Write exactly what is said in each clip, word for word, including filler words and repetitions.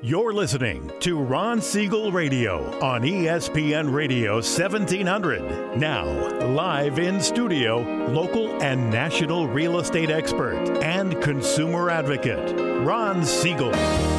You're listening to Ron Siegel Radio on E S P N Radio seventeen hundred. Now, live in studio, local and national real estate expert and consumer advocate, Ron Siegel.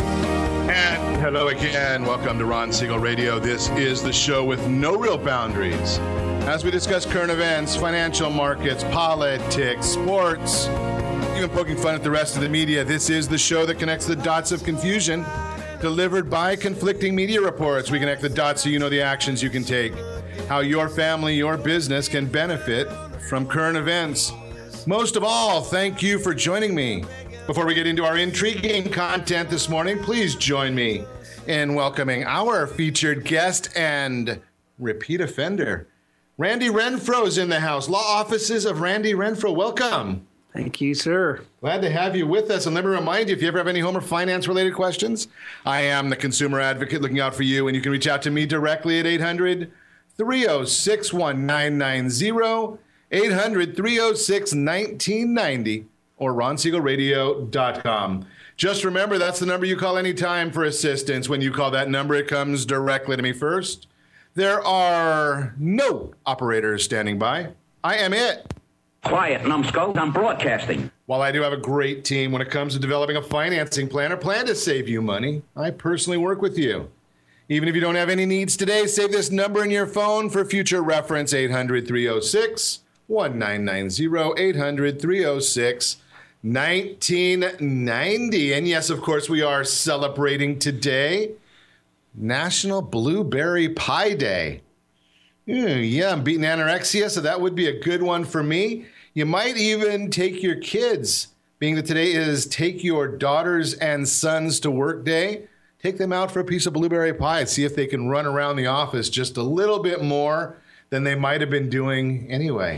And hello again. Welcome to Ron Siegel Radio. This is the show with no real boundaries. As we discuss current events, financial markets, politics, sports, even poking fun at the rest of the media, this is the show that connects the dots of confusion delivered by conflicting media reports. We connect the dots so you know the actions you can take, how your family, your business can benefit from current events. Most of all, thank you for joining me. Before we get into our intriguing content this morning, please join me in welcoming our featured guest and repeat offender. Randy Renfro is in the house. Law offices of Randy Renfro. Welcome. Thank you, sir. Glad to have you with us. And let me remind you, if you ever have any home or finance-related questions, I am the consumer advocate looking out for you, and you can reach out to me directly at eight hundred, three oh six, nineteen ninety, eight hundred, three oh six, nineteen ninety, or ron siegel radio dot com. Just remember, that's the number you call anytime for assistance. When you call that number, it comes directly to me first. There are no operators standing by. I am it. Quiet, numbskull. I'm broadcasting. While I do have a great team when it comes to developing a financing plan or plan to save you money, I personally work with you. Even if you don't have any needs today, save this number in your phone for future reference, eight hundred, three oh six, nineteen ninety, eight hundred, three oh six, nineteen ninety. And yes, of course, we are celebrating today National Blueberry Pie Day. Mm, yeah, I'm beating anorexia, so that would be a good one for me. You might even take your kids, being that today is Take Your Daughters and Sons to Work Day. Take them out for a piece of blueberry pie and see if they can run around the office just a little bit more than they might have been doing anyway.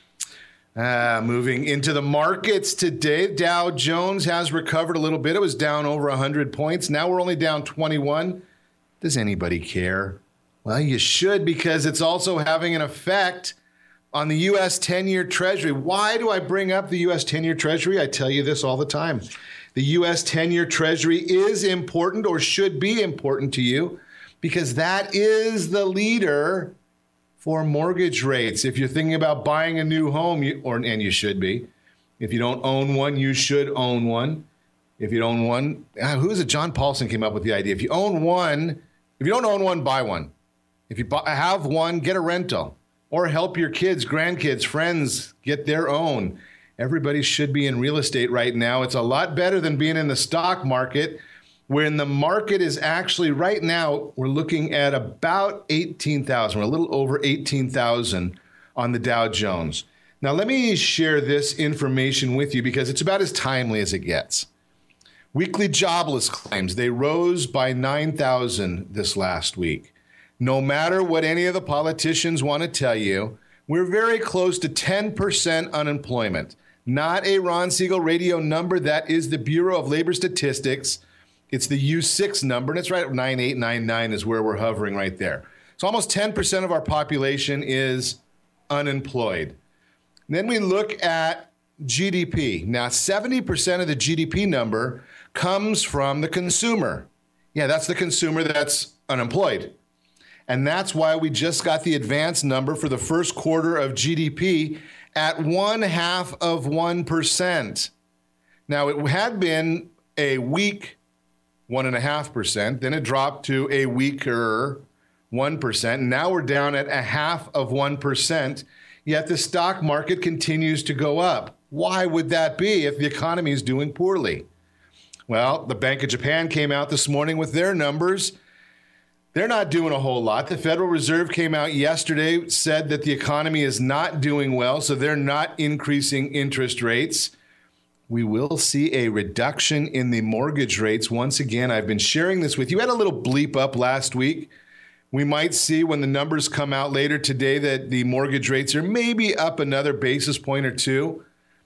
Uh, moving into the markets today, Dow Jones has recovered a little bit. It was down over one hundred points. Now we're only down twenty-one. Does anybody care? Well, you should, because it's also having an effect on the U S ten-year Treasury. Why do I bring up the U S ten-year Treasury? I tell you this all the time. The U S ten-year Treasury is important, or should be important to you, because that is the leader for mortgage rates. If you're thinking about buying a new home, you, or and you should be. If you don't own one, you should own one. If you don't own one, uh, who is it? John Paulson came up with the idea. If you own one, if you don't own one, buy one. If you buy, have one, get a rental, or help your kids, grandkids, friends get their own. Everybody should be in real estate right now. It's a lot better than being in the stock market, when the market is actually right now, we're looking at about eighteen thousand. We're a little over eighteen thousand on the Dow Jones. Now, let me share this information with you because it's about as timely as it gets. Weekly jobless claims, they rose by nine thousand this last week. No matter what any of the politicians want to tell you, we're very close to ten percent unemployment. Not a Ron Siegel Radio number. That is the Bureau of Labor Statistics. It's the U six number, and it's right at nine eight nine nine is where we're hovering right there. So almost ten percent of our population is unemployed. And then we look at G D P. Now, seventy percent of the G D P number comes from the consumer. Yeah, that's the consumer that's unemployed. And that's why we just got the advanced number for the first quarter of G D P at one half of one percent. Now, it had been a weak one and a half percent. Then it dropped to a weaker one percent. And now we're down at a half of one percent. Yet the stock market continues to go up. Why would that be if the economy is doing poorly? Well, the Bank of Japan came out this morning with their numbers. They're not doing a whole lot. The Federal Reserve came out yesterday, said that the economy is not doing well, so they're not increasing interest rates. We will see a reduction in the mortgage rates. Once again, I've been sharing this with you. I had a little bleep up last week. We might see when the numbers come out later today that the mortgage rates are maybe up another basis point or two.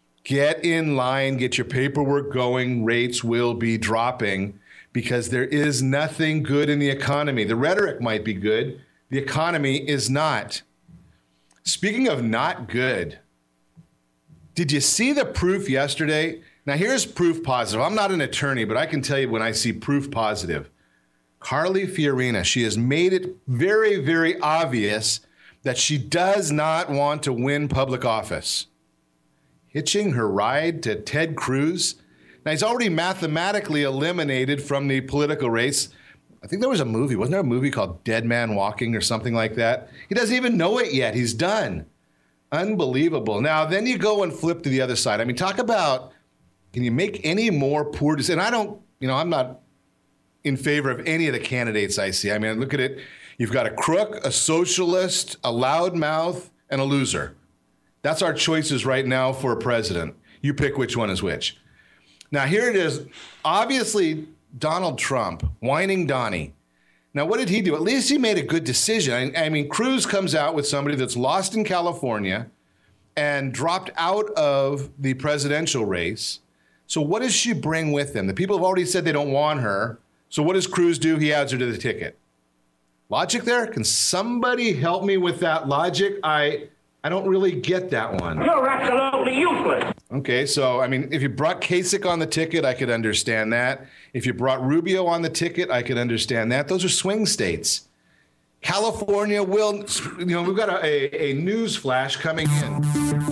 Get in line, get your paperwork going. Rates will be dropping, because there is nothing good in the economy. The rhetoric might be good. The economy is not. Speaking of not good, did you see the proof yesterday? Now, here's proof positive. I'm not an attorney, but I can tell you when I see proof positive. Carly Fiorina. She has made it very, very obvious that she does not want to win public office. Hitching her ride to Ted Cruz. Now, he's already mathematically eliminated from the political race. I think there was a movie. Wasn't there a movie called Dead Man Walking or something like that? He doesn't even know it yet. He's done. Unbelievable. Now, then you go and flip to the other side. I mean, talk about, can you make any more poor decisions? And I don't, you know, I'm not in favor of any of the candidates I see. I mean, look at it. You've got a crook, a socialist, a loudmouth, and a loser. That's our choices right now for a president. You pick which one is which. Now, here it is. Obviously, Donald Trump, whining Donnie. Now, what did he do? At least he made a good decision. I, I mean, Cruz comes out with somebody that's lost in California and dropped out of the presidential race. So what does she bring with him? The people have already said they don't want her. So what does Cruz do? He adds her to the ticket. Logic there? Can somebody help me with that logic? I I don't really get that one. You're absolutely useless. Okay, so, I mean, if you brought Kasich on the ticket, I could understand that. If you brought Rubio on the ticket, I could understand that. Those are swing states. California will, you know, we've got a, a, a news flash coming in.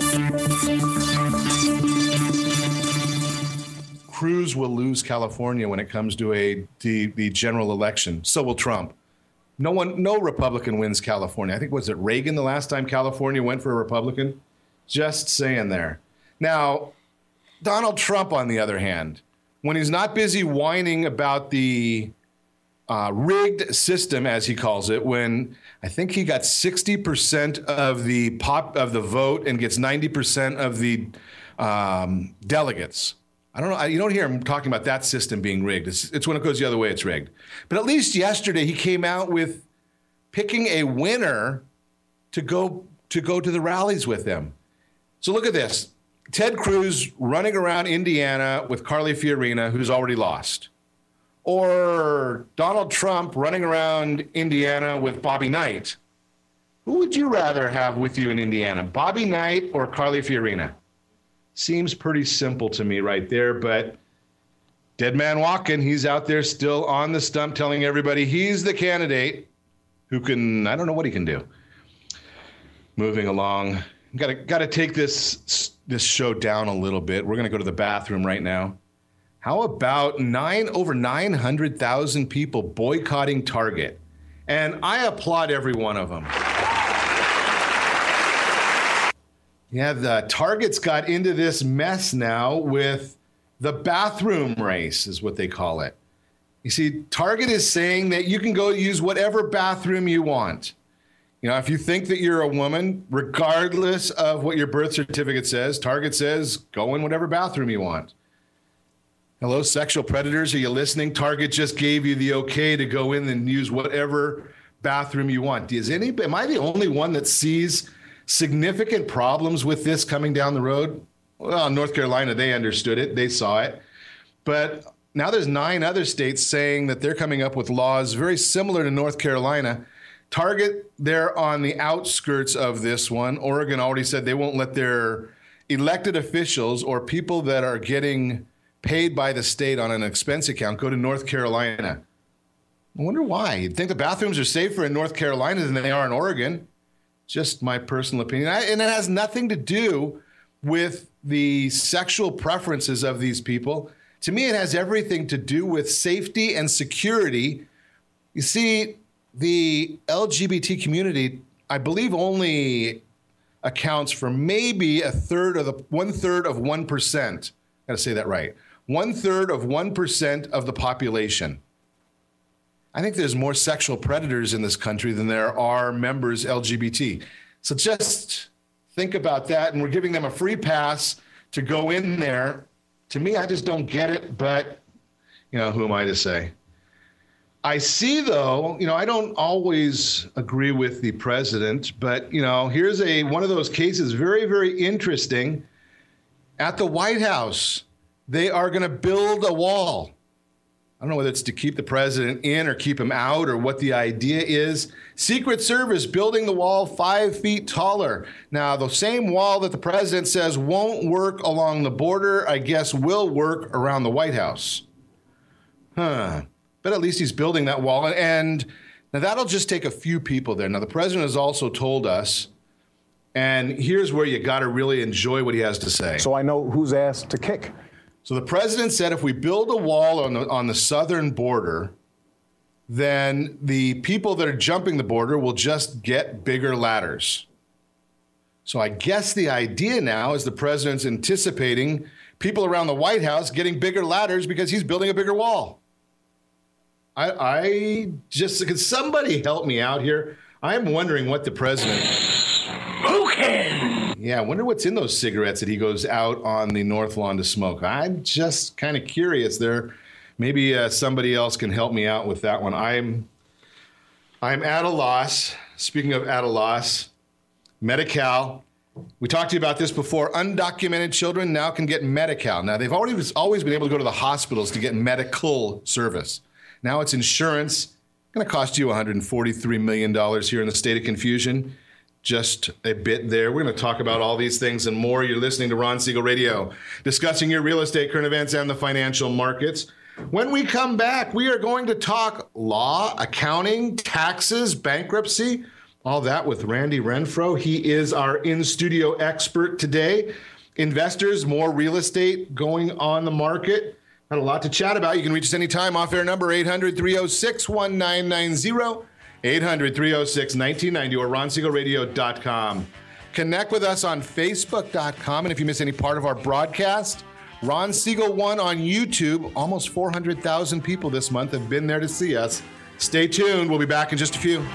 Cruz will lose California when it comes to a the, the general election. So will Trump. No one, no Republican wins California. I think, was it Reagan the last time California went for a Republican? Just saying there. Now, Donald Trump, on the other hand, when he's not busy whining about the uh, rigged system, as he calls it, when I think he got sixty percent of the pop of the vote and gets ninety percent of the um, delegates. I don't know. You don't hear him talking about that system being rigged. It's, it's when it goes the other way, it's rigged. But at least yesterday he came out with picking a winner to go to go to the rallies with him. So look at this. Ted Cruz running around Indiana with Carly Fiorina, who's already lost. Or Donald Trump running around Indiana with Bobby Knight. Who would you rather have with you in Indiana, Bobby Knight or Carly Fiorina? Seems pretty simple to me right there, but dead man walking, he's out there still on the stump telling everybody he's the candidate who can, I don't know what he can do. Moving along. Got to got to take this this show down a little bit. We're going to go to the bathroom right now. How about nine over nine hundred thousand people boycotting Target? And I applaud every one of them. Yeah, the Target's got into this mess now with the bathroom race, is what they call it. You see, Target is saying that you can go use whatever bathroom you want. You know, if you think that you're a woman, regardless of what your birth certificate says, Target says, go in whatever bathroom you want. Hello, sexual predators, are you listening? Target just gave you the okay to go in and use whatever bathroom you want. Is any, am I the only one that sees significant problems with this coming down the road? Well, in North Carolina, they understood it. They saw it. But now there's nine other states saying that they're coming up with laws very similar to North Carolina. Target, they're on the outskirts of this one. Oregon already said they won't let their elected officials or people that are getting paid by the state on an expense account go to North Carolina. I wonder why. You'd think the bathrooms are safer in North Carolina than they are in Oregon. Just my personal opinion. I, and it has nothing to do with the sexual preferences of these people. To me, it has everything to do with safety and security. You see, the L G B T community, I believe, only accounts for maybe a third of the one third of one percent. Got to say that right. One third of one percent of the population. I think there's more sexual predators in this country than there are members L G B T. So just think about that. And we're giving them a free pass to go in there. To me, I just don't get it. But, you know, who am I to say? I see, though, you know, I don't always agree with the president. But, you know, here's a one of those cases, very, very interesting. At the White House, they are going to build a wall. I don't know whether it's to keep the president in or keep him out or what the idea is. Secret Service building the wall five feet taller. Now, the same wall that the president says won't work along the border, I guess will work around the White House. Huh. but at least he's building that wall. And now that'll just take a few people there. Now, the president has also told us, and here's where you got to really enjoy what he has to say. So I know whose ass to kick. So the president said if we build a wall on the, on the southern border, then the people that are jumping the border will just get bigger ladders. So I guess the idea now is the president's anticipating people around the White House getting bigger ladders because he's building a bigger wall. I, I just, could somebody help me out here? I'm wondering what the president... Smoking! Yeah, I wonder what's in those cigarettes that he goes out on the North Lawn to smoke. I'm just kind of curious there. Maybe uh, somebody else can help me out with that one. I'm, I'm at a loss. Speaking of at a loss, Medi-Cal. We talked to you about this before. Undocumented children now can get Medi-Cal. Now, they've already always been able to go to the hospitals to get medical service. Now it's insurance. Going to cost you one hundred forty-three million dollars here in the state of confusion. Just a bit there. We're going to talk about all these things and more. You're listening to Ron Siegel Radio, discussing your real estate, current events, and the financial markets. When we come back, we are going to talk law, accounting, taxes, bankruptcy, all that with Randy Renfro. He is our in-studio expert today. Investors, more real estate going on the market. Had a lot to chat about. You can reach us anytime. Off-air number eight hundred, three oh six, one nine nine zero, eight hundred, three oh six, nineteen ninety, or ron siegel radio dot com. Connect with us on facebook dot com. And if you miss any part of our broadcast, Ron Siegel one on YouTube. Almost four hundred thousand people this month have been there to see us. Stay tuned. We'll be back in just a few.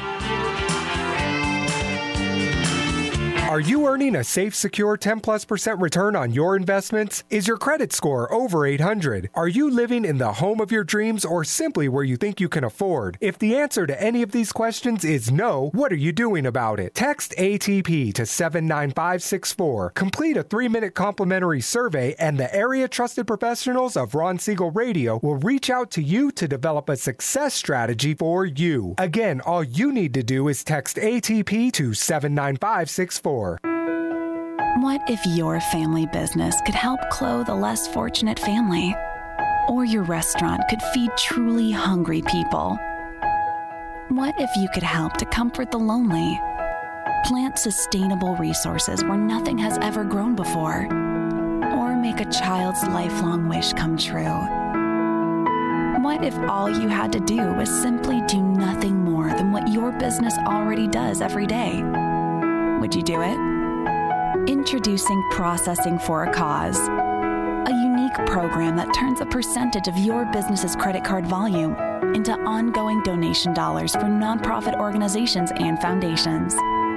Are you earning a safe, secure ten plus percent return on your investments? Is your credit score over eight hundred? Are you living in the home of your dreams or simply where you think you can afford? If the answer to any of these questions is no, what are you doing about it? Text A T P to seven nine five six four. Complete a three-minute complimentary survey and the area trusted professionals of Ron Siegel Radio will reach out to you to develop a success strategy for you. Again, all you need to do is text A T P to seven nine five six four. What if your family business could help clothe a less fortunate family? Or your restaurant could feed truly hungry people? What if you could help to comfort the lonely? Plant sustainable resources where nothing has ever grown before? Or make a child's lifelong wish come true? What if all you had to do was simply do nothing more than what your business already does every day? Would you do it? Introducing Processing for a Cause, a unique program that turns a percentage of your business's credit card volume into ongoing donation dollars for nonprofit organizations and foundations.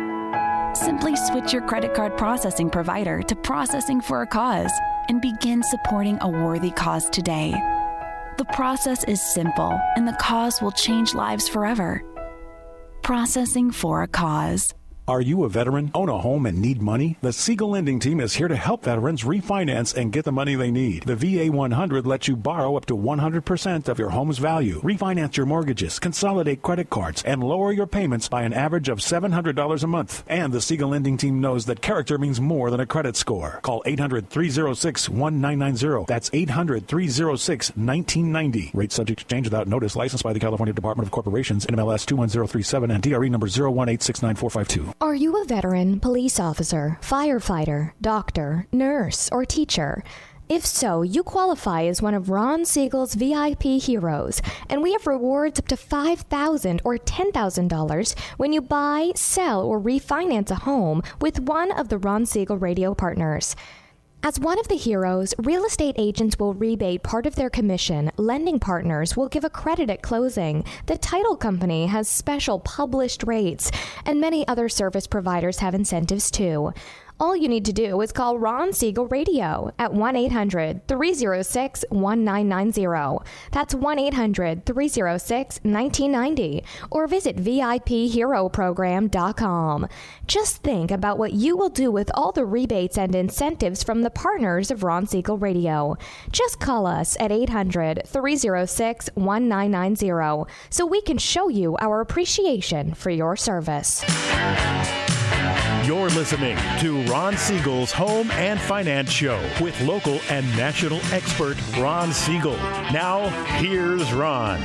Simply switch your credit card processing provider to Processing for a Cause and begin supporting a worthy cause today. The process is simple, and the cause will change lives forever. Processing for a Cause. Are you a veteran, own a home, and need money? The Siegel Lending Team is here to help veterans refinance and get the money they need. The V A one hundred lets you borrow up to one hundred percent of your home's value, refinance your mortgages, consolidate credit cards, and lower your payments by an average of seven hundred dollars a month. And the Siegel Lending Team knows that character means more than a credit score. Call eight hundred, three oh six, one nine nine zero. That's eight hundred, three oh six, nineteen ninety. Rate subject to change without notice. Licensed by the California Department of Corporations, N M L S two one zero three seven, and D R E number zero one eight six nine four five two. Are you a veteran, police officer, firefighter, doctor, nurse, or teacher? If so, you qualify as one of Ron Siegel's V I P heroes, and we have rewards up to five thousand dollars or ten thousand dollars when you buy, sell, or refinance a home with one of the Ron Siegel Radio partners. As one of the heroes, real estate agents will rebate part of their commission, lending partners will give a credit at closing, the title company has special published rates, and many other service providers have incentives too. All you need to do is call Ron Siegel Radio at one eight hundred, three oh six, one nine nine zero. That's one eight hundred, three oh six, nineteen ninety. Or visit V I P hero program dot com. Just think about what you will do with all the rebates and incentives from the partners of Ron Siegel Radio. Just call us at eight hundred, three oh six, one nine nine zero so we can show you our appreciation for your service. You're listening to Ron Siegel's Home and Finance Show with local and national expert Ron Siegel. Now, here's Ron.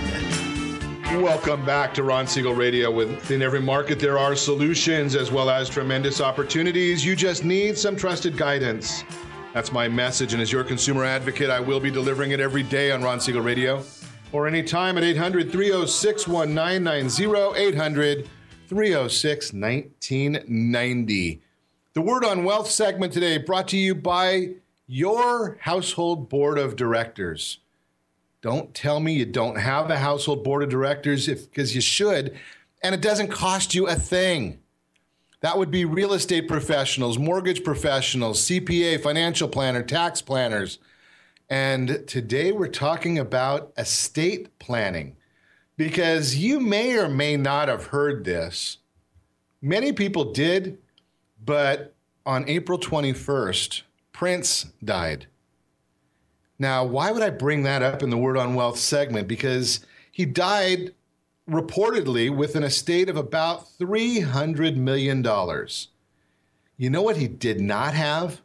Welcome back to Ron Siegel Radio. Within every market, there are solutions as well as tremendous opportunities. You just need some trusted guidance. That's my message. And as your consumer advocate, I will be delivering it every day on Ron Siegel Radio or anytime at eight hundred, three oh six, nineteen ninety, eight hundred, three oh six, nineteen ninety. The Word on Wealth segment today brought to you by your household board of directors. Don't tell me you don't have a household board of directors, if because you should, and it doesn't cost you a thing. That would be real estate professionals, mortgage professionals, C P A, financial planner, tax planners. And today we're talking about estate planning, because you may or may not have heard this. Many people did, but on April twenty-first, Prince died. Now, why would I bring that up in the Word on Wealth segment? Because he died reportedly with an estate of about three hundred million dollars. You know what he did not have?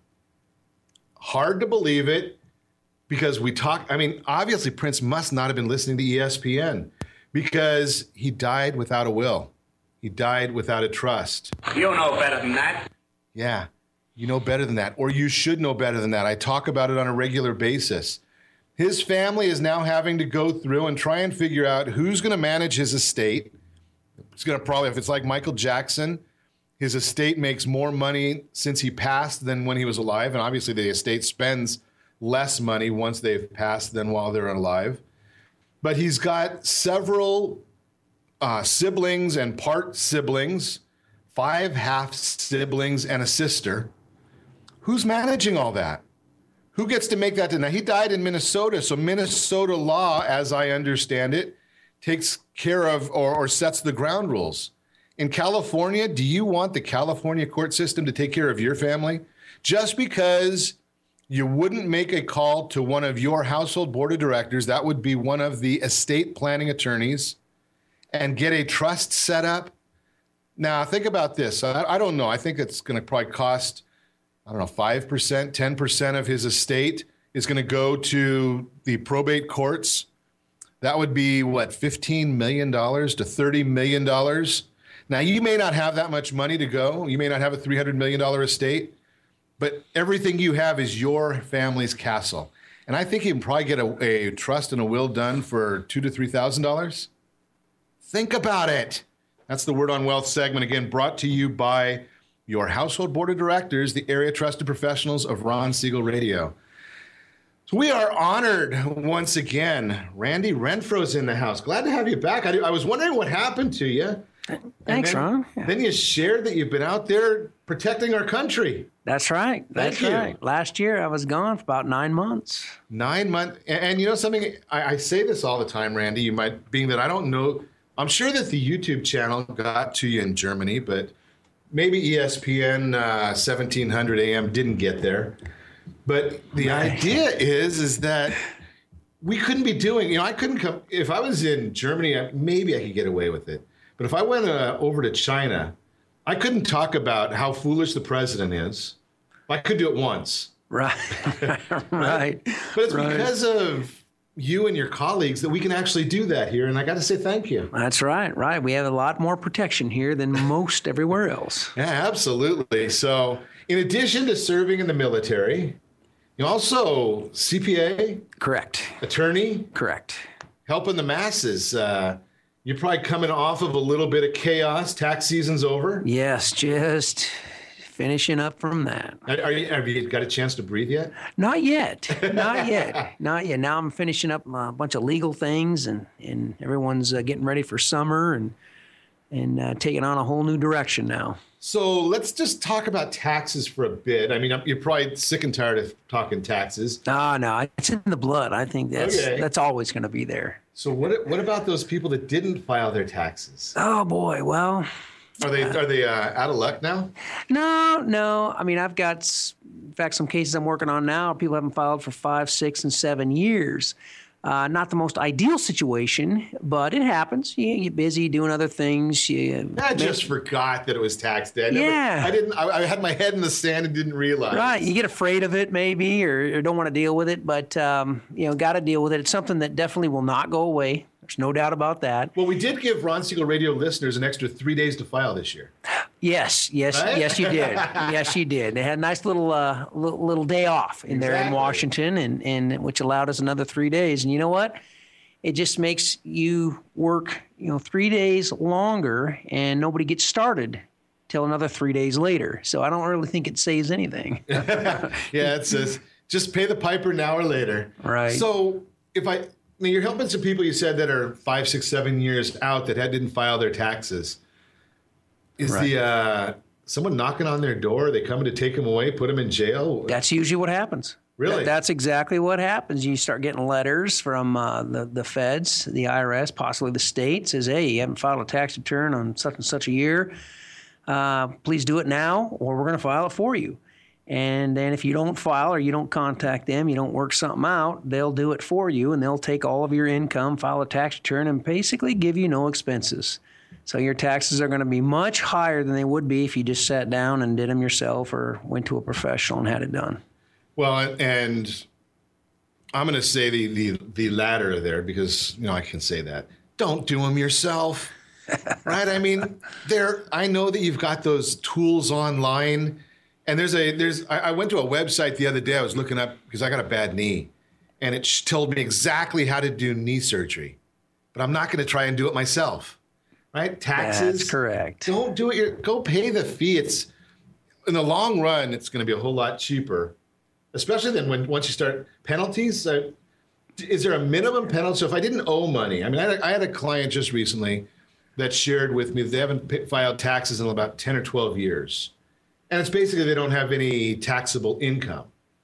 Hard to believe it, because we talk, I mean, obviously Prince must not have been listening to E S P N, because he died without a will. He died without a trust. You know better than that. Yeah. You know better than that, or you should know better than that. I talk about it on a regular basis. His family is now having to go through and try and figure out who's going to manage his estate. It's going to probably, if it's like Michael Jackson, his estate makes more money since he passed than when he was alive. And obviously the estate spends less money once they've passed than while they're alive. But he's got several uh, siblings and part siblings, five half siblings and a sister. Who's managing all that? Who gets to make that? Now, he died in Minnesota, so Minnesota law, as I understand it, takes care of or, or sets the ground rules. In California, do you want the California court system to take care of your family? Just because you wouldn't make a call to one of your household board of directors, that would be one of the estate planning attorneys, and get a trust set up? Now, think about this. I, I don't know. I think it's going to probably cost, I don't know, five percent, ten percent of his estate is going to go to the probate courts. That would be, what, fifteen million dollars to thirty million dollars? Now, you may not have that much money to go. You may not have a three hundred million dollars estate, but everything you have is your family's castle. And I think you can probably get a, a trust and a will done for two thousand to three thousand dollars. Think about it. That's the Word on Wealth segment, again, brought to you by your household board of directors, the area trusted professionals of Ron Siegel Radio. So we are honored once again. Randy Renfro's in the house. Glad to have you back. I, I was wondering what happened to you. Thanks, then, Ron. Yeah. Then you shared that you've been out there protecting our country. That's right. That's Thank you. right. Last year I was gone for about nine months. Nine months. And, and you know something? I, I say this all the time, Randy. You might, being that I don't know. I'm sure that the YouTube channel got to you in Germany, but maybe E S P N uh, seventeen hundred A M didn't get there. But the idea is, is that we couldn't be doing, you know, I couldn't come, if I was in Germany, maybe I could get away with it. But if I went uh, over to China, I couldn't talk about how foolish the president is. I could do it once. Right. Right. But it's right. because of you and your colleagues that we can actually do that here. And I got to say thank you. That's right. Right. We have a lot more protection here than most everywhere else. Yeah, absolutely. So in addition to serving in the military, you also C P A. Correct. Attorney. Correct. Helping the masses. Uh, you're probably coming off of a little bit of chaos. Tax season's over. Yes, just finishing up from that. Are, are you, have you got a chance to breathe yet? Not yet. Not yet. Not yet. Now I'm finishing up a bunch of legal things, and, and everyone's uh, getting ready for summer and and uh, taking on a whole new direction now. So let's just talk about taxes for a bit. I mean, you're probably sick and tired of talking taxes. No, no, it's in the blood. I think that's Okay. that's always going to be there. So what what about those people that didn't file their taxes? Oh boy, well, Are they are they uh, out of luck now? no, no. I mean, I've got, s- in fact, some cases I'm working on now. People haven't filed for five, six, and seven years. Uh, not the most ideal situation, but it happens. You get busy doing other things. You I make- just forgot that it was tax day. I never- Yeah. I didn't. I, I had my head in the sand and didn't realize. Right. You get afraid of it maybe or, or don't want to deal with it, but, um, you know, got to deal with it. It's something that definitely will not go away. There's no doubt about that. Well, we did give Ron Siegel Radio listeners an extra three days to file this year. Yes, yes, Right? yes, you did. Yes, you did. They had a nice little uh, little, little day off in there in Exactly. Washington, and, and which allowed us another three days. And you know what? It just makes you work, you know, three days longer, and nobody gets started till another three days later. So I don't really think it saves anything. Yeah, it says just pay the piper now or later. Right. So if I, I mean, you're helping some people you said that are five, six, seven years out that had, didn't file their taxes. Is Right. the uh, someone knocking on their door? Are they coming to take them away, put them in jail? That's usually what happens. Really? That- that's exactly what happens. You start getting letters from uh, the, the feds, the I R S, possibly the state, says, hey, you haven't filed a tax return on such and such a year. Uh, please do it now, or we're going to file it for you. And then if you don't file or you don't contact them, you don't work something out, they'll do it for you, and they'll take all of your income, file a tax return, and basically give you no expenses. So your taxes are going to be much higher than they would be if you just sat down and did them yourself or went to a professional and had it done. Well, and I'm going to say the, the the latter there because, you know, I can say that. Don't do them yourself, right? I mean, there. I know that you've got those tools online, and there's a there's. I, I went to a website the other day. I was looking up because I got a bad knee, and it sh- told me exactly how to do knee surgery, but I'm not going to try and do it myself, right? Taxes. That's correct. Don't do it. Your, go pay the fee. It's in the long run, it's going to be a whole lot cheaper. Especially then when once you start penalties, uh, is there a minimum penalty? So if I didn't owe money, I mean, I had, a, I had a client just recently that shared with me that they haven't p- filed taxes in about ten or twelve years. And it's basically they don't have any taxable income.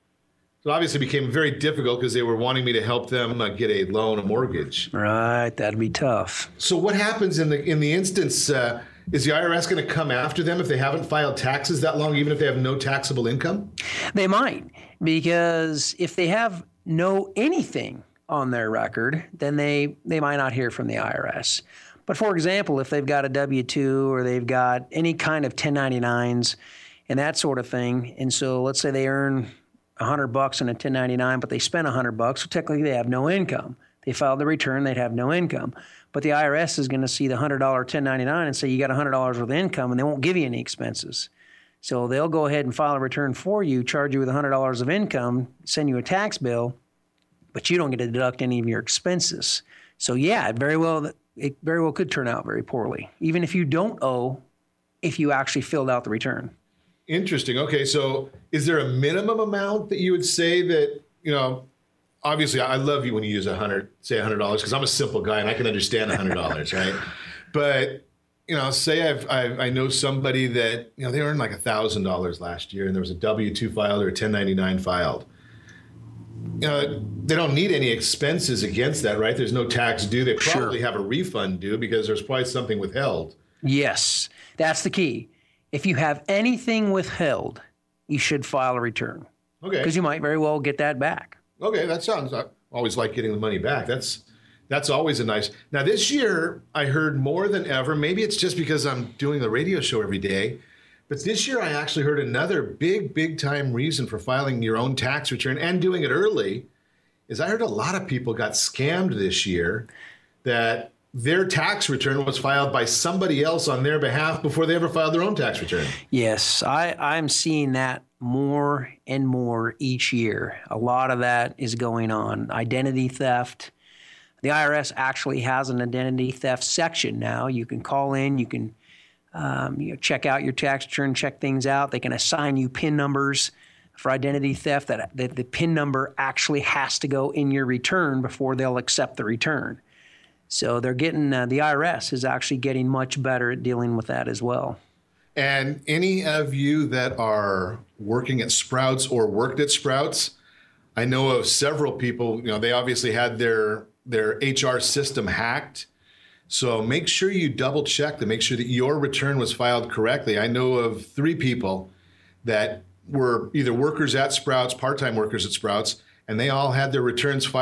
So obviously it became very difficult because they were wanting me to help them uh, get a loan, a mortgage. Right, that'd be tough. So what happens in the in the instance, uh, is the I R S going to come after them if they haven't filed taxes that long, even if they have no taxable income? They might, because if they have no anything on their record, then they, they might not hear from the I R S. But for example, if they've got a W two or they've got any kind of ten ninety-nines and that sort of thing, and so let's say they earn a hundred bucks in a ten ninety-nine, but they spent a hundred bucks, so technically they have no income. They filed the return, they'd have no income. But the I R S is going to see the one hundred dollars ten ninety-nine and say you got one hundred dollars worth of income, and they won't give you any expenses. So they'll go ahead and file a return for you, charge you with one hundred dollars of income, send you a tax bill, but you don't get to deduct any of your expenses. So yeah, it very well it very well could turn out very poorly, even if you don't owe, if you actually filled out the return. Interesting. Okay, so is there a minimum amount that you would say that, you know, obviously I love you when you use a hundred, say a hundred dollars, because I'm a simple guy and I can understand a hundred dollars, right? But, you know, say I've, I've, I know somebody that, you know, they earned like a thousand dollars last year and there was a W two filed or a ten ninety-nine filed. You know, they don't need any expenses against that, right? There's no tax due. They probably Sure. have a refund due because there's probably something withheld. Yes, that's the key. If you have anything withheld, you should file a return, Okay. because you might very well get that back. Okay, that sounds. I always like getting the money back. That's that's always a nice. Now this year, I heard more than ever. Maybe it's just because I'm doing the radio show every day, but this year I actually heard another big, big time reason for filing your own tax return and doing it early. Is I heard a lot of people got scammed this year, that their tax return was filed by somebody else on their behalf before they ever filed their own tax return. Yes, I, I'm seeing that more and more each year. A lot of that is going on. Identity theft. The I R S actually has an identity theft section now. You can call in, you can um, you know, check out your tax return, check things out. They can assign you PIN numbers for identity theft. That, that the PIN number actually has to go in your return before they'll accept the return. So they're getting, uh, the I R S is actually getting much better at dealing with that as well. And any of you that are working at Sprouts or worked at Sprouts, I know of several people, you know, they obviously had their their H R system hacked. So make sure you double check to make sure that your return was filed correctly. I know of three people that were either workers at Sprouts, part-time workers at Sprouts, and they all had their returns filed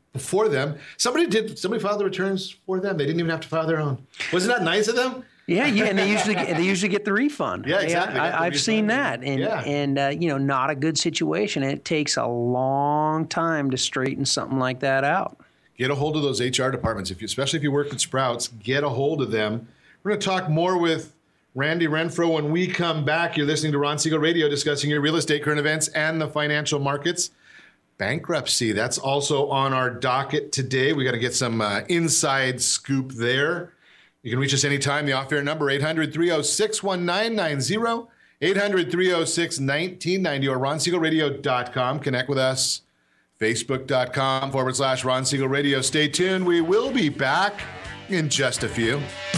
before them. Somebody did. Somebody filed the returns for them. They didn't even have to file their own. Wasn't that nice of them? Yeah, yeah, and they usually get, they usually get the refund. Yeah, exactly. I, I, I've refund. seen that, and yeah. and uh, you know, not a good situation. It takes a long time to straighten something like that out. Get a hold of those H R departments, if you, especially if you work at Sprouts. Get a hold of them. We're going to talk more with Randy Renfro when we come back. You're listening to Ron Siegel Radio, discussing your real estate, current events, and the financial markets. Bankruptcy, that's also on our docket today. We got to get some uh, inside scoop there. You can reach us anytime. The off-air number, eight hundred, three oh six, one nine nine zero, eight hundred, three oh six, one nine nine zero, or ron siegel radio dot com. Connect with us, facebook.com forward slash Ron Siegel Radio. Stay tuned. We will be back in just a few.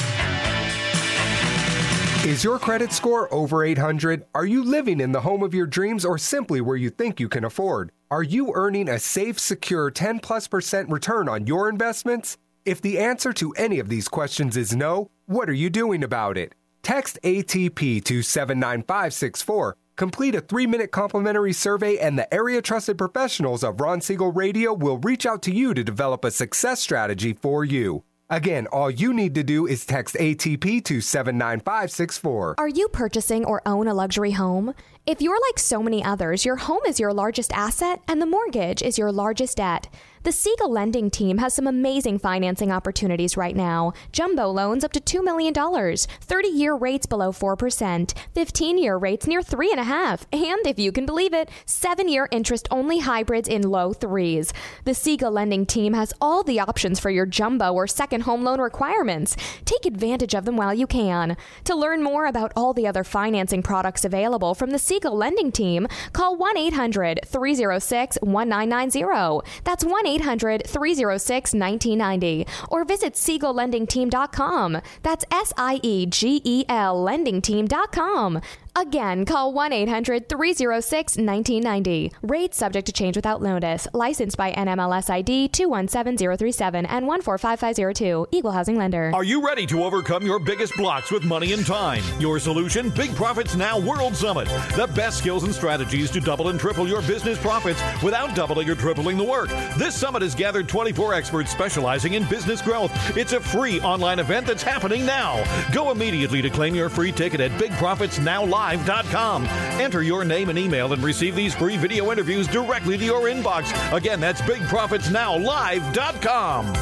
Is your credit score over eight hundred? Are you living in the home of your dreams or simply where you think you can afford? Are you earning a safe, secure ten plus percent return on your investments? If the answer to any of these questions is no, what are you doing about it? Text A T P to seven nine five six four. Complete a three-minute complimentary survey and the area trusted professionals of Ron Siegel Radio will reach out to you to develop a success strategy for you. Again, all you need to do is text A T P to seven nine five six four. Are you purchasing or own a luxury home? If you're like so many others, your home is your largest asset and the mortgage is your largest debt. The Siegel Lending Team has some amazing financing opportunities right now. Jumbo loans up to two million dollars, thirty-year rates below four percent, fifteen-year rates near three point five percent, and if you can believe it, seven-year interest-only hybrids in low threes. The Siegel Lending Team has all the options for your jumbo or second home loan requirements. Take advantage of them while you can. To learn more about all the other financing products available from the Siegel Lending Team, call one eight hundred, three oh six, one nine nine zero. That's one eight hundred, three oh six, one nine nine zero. Or visit siegel lending team dot com. That's S I E G E L lending team dot com. Again, call one eight hundred, three oh six, one nine nine zero. Rates subject to change without notice. Licensed by N M L S I D two one seven zero three seven and one four five five zero two. Equal housing lender. Are you ready to overcome your biggest blocks with money and time? Your solution, Big Profits Now World Summit. The best skills and strategies to double and triple your business profits without doubling or tripling the work. This summit has gathered twenty-four experts specializing in business growth. It's a free online event that's happening now. Go immediately to claim your free ticket at big profits now live dot com. Enter your name and email and receive these free video interviews directly to your inbox. Again, that's big profits now live dot com.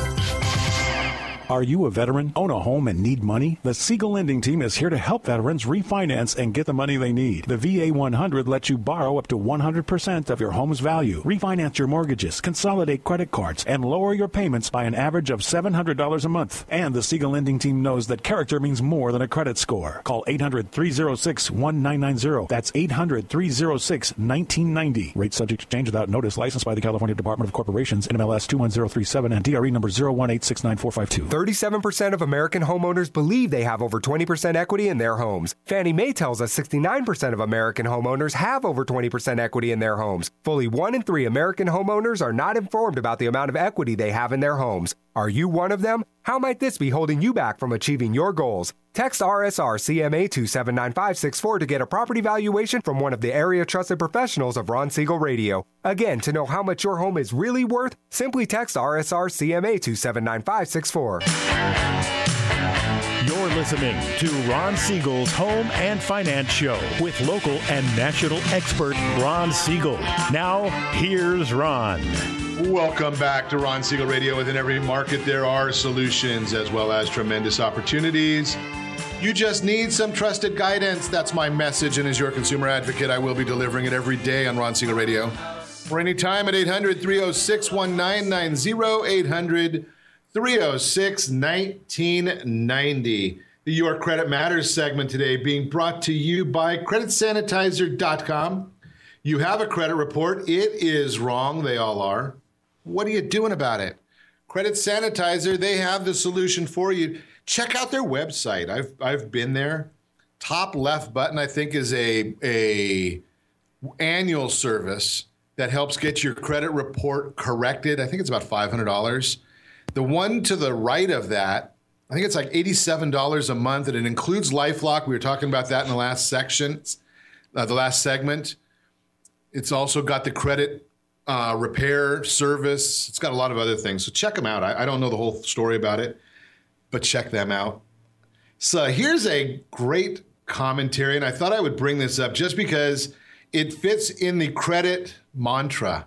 Are you a veteran, own a home, and need money? The Siegel Lending Team is here to help veterans refinance and get the money they need. The V A one hundred lets you borrow up to one hundred percent of your home's value, refinance your mortgages, consolidate credit cards, and lower your payments by an average of seven hundred dollars a month. And the Siegel Lending Team knows that character means more than a credit score. Call eight hundred, three oh six, one nine nine zero. That's eight hundred, three oh six, one nine nine zero. Rate subject to change without notice. Licensed by the California Department of Corporations, N M L S two one zero three seven, and D R E number zero one eight six nine four five two. thirty-seven percent of American homeowners believe they have over twenty percent equity in their homes. Fannie Mae tells us sixty-nine percent of American homeowners have over twenty percent equity in their homes. Fully one in three American homeowners are not informed about the amount of equity they have in their homes. Are you one of them? How might this be holding you back from achieving your goals? Text R S R C M A to seven nine five six four to get a property valuation from one of the area trusted professionals of Ron Siegel Radio. Again, to know how much your home is really worth, simply text R S R C M A to seven nine five six four. You're listening to Ron Siegel's Home and Finance Show with local and national expert Ron Siegel. Now, here's Ron. Welcome back to Ron Siegel Radio. Within every market, there are solutions as well as tremendous opportunities. You just need some trusted guidance. That's my message. And as your consumer advocate, I will be delivering it every day on Ron Siegel Radio. Or anytime at eight hundred, three oh six, one nine nine zero, eight hundred, three oh six, one nine nine zero. The Your Credit Matters segment today being brought to you by credit sanitizer dot com. You have a credit report. It is wrong. They all are. What are you doing about it? Credit Sanitizer, they have the solution for you. Check out their website. I've I've been there. Top left button, I think, is a, a annual service that helps get your credit report corrected. I think it's about five hundred dollars. The one to the right of that, I think it's like eighty-seven dollars a month, and it includes LifeLock. We were talking about that in the last section, uh, the last segment. It's also got the credit uh, repair, service. It's got a lot of other things. So check them out. I, I don't know the whole story about it, but check them out. So here's a great commentary, and I thought I would bring this up just because it fits in the credit mantra.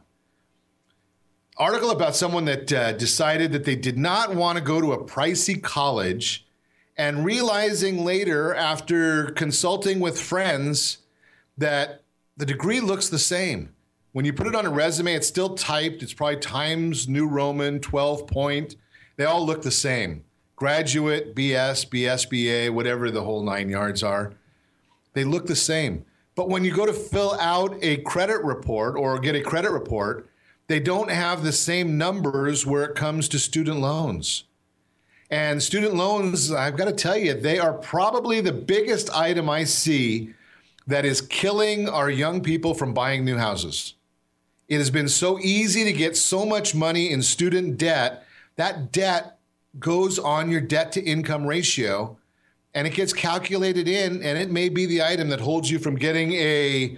Article about someone that uh, decided that they did not want to go to a pricey college, and realizing later after consulting with friends that the degree looks the same. When you put it on a resume, it's still typed. It's probably Times New Roman, twelve point. They all look the same. Graduate, B S, B S B A, whatever the whole nine yards are. They look the same. But when you go to fill out a credit report or get a credit report, they don't have the same numbers where it comes to student loans. And student loans, I've got to tell you, they are probably the biggest item I see that is killing our young people from buying new houses. It has been so easy to get so much money in student debt. That debt goes on your debt to income ratio, and it gets calculated in, and it may be the item that holds you from getting a,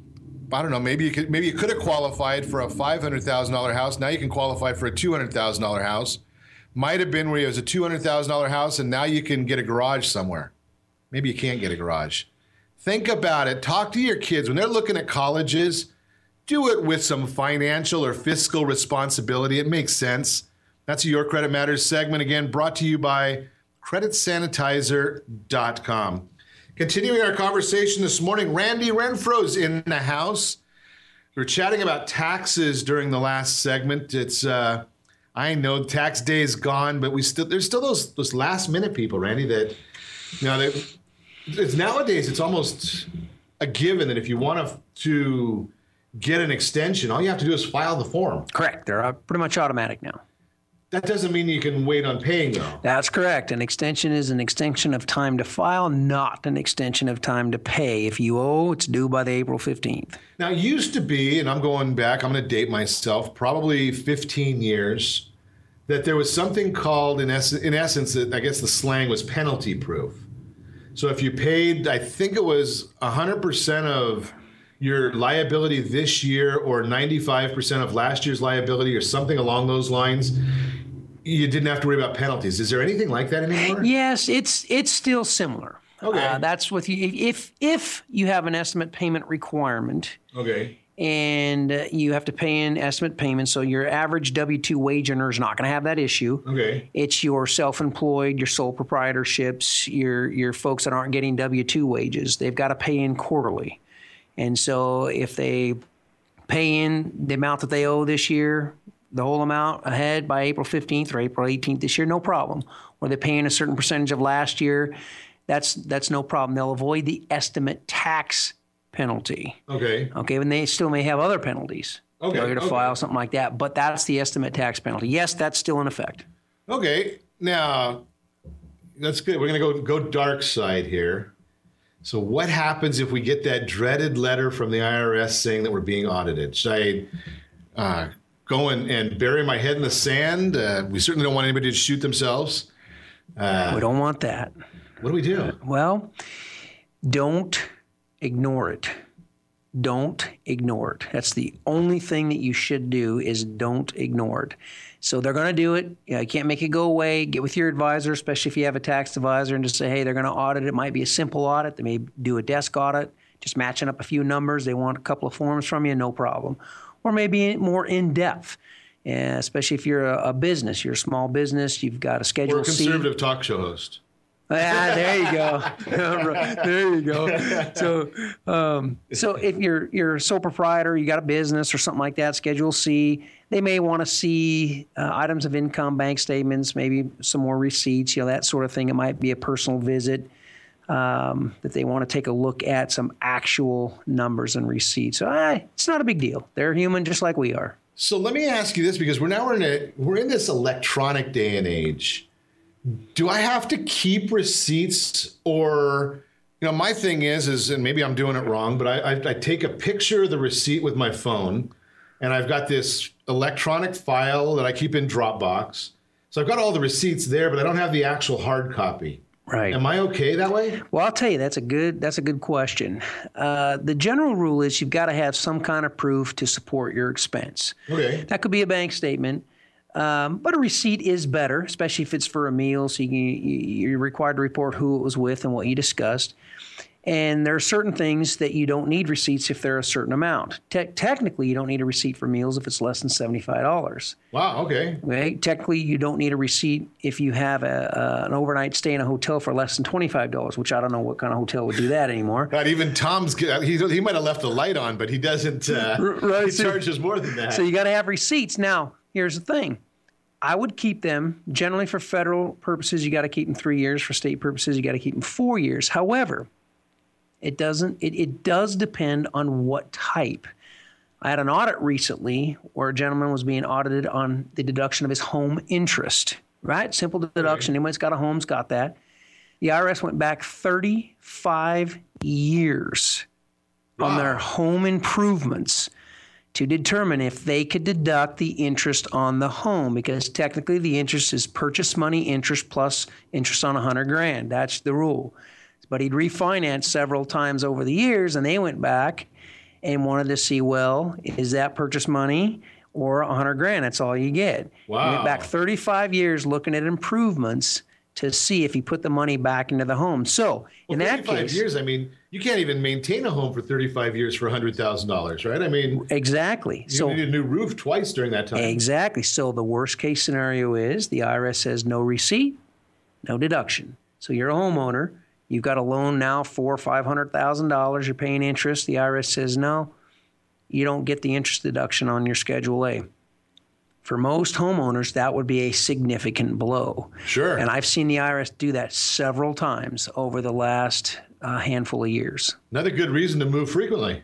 I don't know, maybe you could, maybe you could have qualified for a five hundred thousand dollars house. Now you can qualify for a two hundred thousand dollars house. Might have been where it was a two hundred thousand dollars house, and now you can get a garage somewhere. Maybe you can't get a garage. Think about it. Talk to your kids. When they're looking at colleges, do it with some financial or fiscal responsibility. It makes sense. That's Your Credit Matters segment, again, brought to you by credit sanitizer dot com. Continuing our conversation this morning, Randy Renfro's in the house. We were chatting about taxes during the last segment. It's, uh, I know tax day is gone, but we still there's still those those last minute people, Randy, that, you know, they, it's nowadays it's almost a given that if you want to, to get an extension, all you have to do is file the form. Correct. They're uh, pretty much automatic now. That doesn't mean you can wait on paying, though. That's correct. An extension is an extension of time to file, not an extension of time to pay. If you owe, it's due by the April fifteenth. Now, it used to be, and I'm going back, I'm going to date myself, probably fifteen years, that there was something called, in, ess- in essence, I guess the slang was penalty proof. So if you paid, I think it was one hundred percent of your liability this year or ninety-five percent of last year's liability or something along those lines, you didn't have to worry about penalties. Is there anything like that anymore? Yes, it's it's still similar. Okay. Uh, that's with you. If if you have an estimate payment requirement. Okay. And uh, you have to pay in estimate payments, so your average W two wage earner is not going to have that issue. Okay. It's your self-employed, your sole proprietorships, your your folks that aren't getting W two wages. They've got to pay in quarterly. And so if they pay in the amount that they owe this year, the whole amount ahead by April fifteenth or April eighteenth this year, no problem. Or they pay in a certain percentage of last year, that's that's no problem. They'll avoid the estimate tax penalty. Okay. Okay, and they still may have other penalties. Okay. Failure to okay. file, something like that. But that's the estimate tax penalty. Yes, that's still in effect. Okay. Now, that's good. We're going to go go dark side here. So what happens if we get that dreaded letter from the I R S saying that we're being audited? Should I uh, go and, and bury my head in the sand? Uh, we certainly don't want anybody to shoot themselves. Uh, we don't want that. What do we do? Well, don't ignore it. Don't ignore it. That's the only thing that you should do is don't ignore it. So they're going to do it. You know, you can't make it go away. Get with your advisor, especially if you have a tax advisor, and just say, hey, they're going to audit. It might be a simple audit. They may do a desk audit, just matching up a few numbers. They want a couple of forms from you, no problem. Or maybe more in-depth, uh, especially if you're a, a business. You're a small business. You've got a Schedule Or a conservative C. talk show host. Ah, there you go. There you go. So, um, so if you're you're a sole proprietor, you got a business or something like that, Schedule C, they may want to see uh, items of income, bank statements, maybe some more receipts, you know, that sort of thing. It might be a personal visit um, that they want to take a look at some actual numbers and receipts. So, ah, it's not a big deal. They're human just like we are. So let me ask you this, because we're now we're in a, we're in this electronic day and age. Do I have to keep receipts, or, you know, my thing is, is, and maybe I'm doing it wrong, but I, I, I take a picture of the receipt with my phone, and I've got this electronic file that I keep in Dropbox. So I've got all the receipts there, but I don't have the actual hard copy. Right. Am I okay that way? Well, I'll tell you, that's a good that's a good question. Uh, the general rule is you've got to have some kind of proof to support your expense. Okay. That could be a bank statement, um, but a receipt is better, especially if it's for a meal. So you can, you're required to report who it was with and what you discussed. And there are certain things that you don't need receipts if they're a certain amount. Te- technically, you don't need a receipt for meals if it's less than seventy-five dollars. Wow, okay. Okay? Technically, you don't need a receipt if you have a, a, an overnight stay in a hotel for less than twenty-five dollars, which I don't know what kind of hotel would do that anymore. God, even Tom's, he, he might have left the light on, but he doesn't, uh, right, he so, charges more than that. So you got to have receipts. Now, here's the thing. I would keep them, generally for federal purposes, you got to keep them three years. For state purposes, you got to keep them four years. However, It doesn't. It, it does depend on what type. I had an audit recently where a gentleman was being audited on the deduction of his home interest. Right, simple deduction. Right. Anybody's got a home's got that. The I R S went back thirty-five years wow. on their home improvements to determine if they could deduct the interest on the home, because technically the interest is purchase money interest plus interest on a hundred grand. That's the rule. But he'd refinanced several times over the years, and they went back and wanted to see, well, is that purchase money or a hundred grand? That's all you get. Wow. He went back thirty-five years looking at improvements to see if he put the money back into the home. So well, in that case, years, I mean, you can't even maintain a home for thirty-five years for a hundred thousand dollars, right? I mean, exactly. You so need a new roof twice during that time. Exactly. So the worst case scenario is the I R S says no receipt, no deduction. So you're a homeowner. You've got a loan now for five hundred thousand dollars. You're paying interest. The I R S says no. You don't get the interest deduction on your Schedule A. For most homeowners, that would be a significant blow. Sure. And I've seen the I R S do that several times over the last uh, handful of years. Another good reason to move frequently.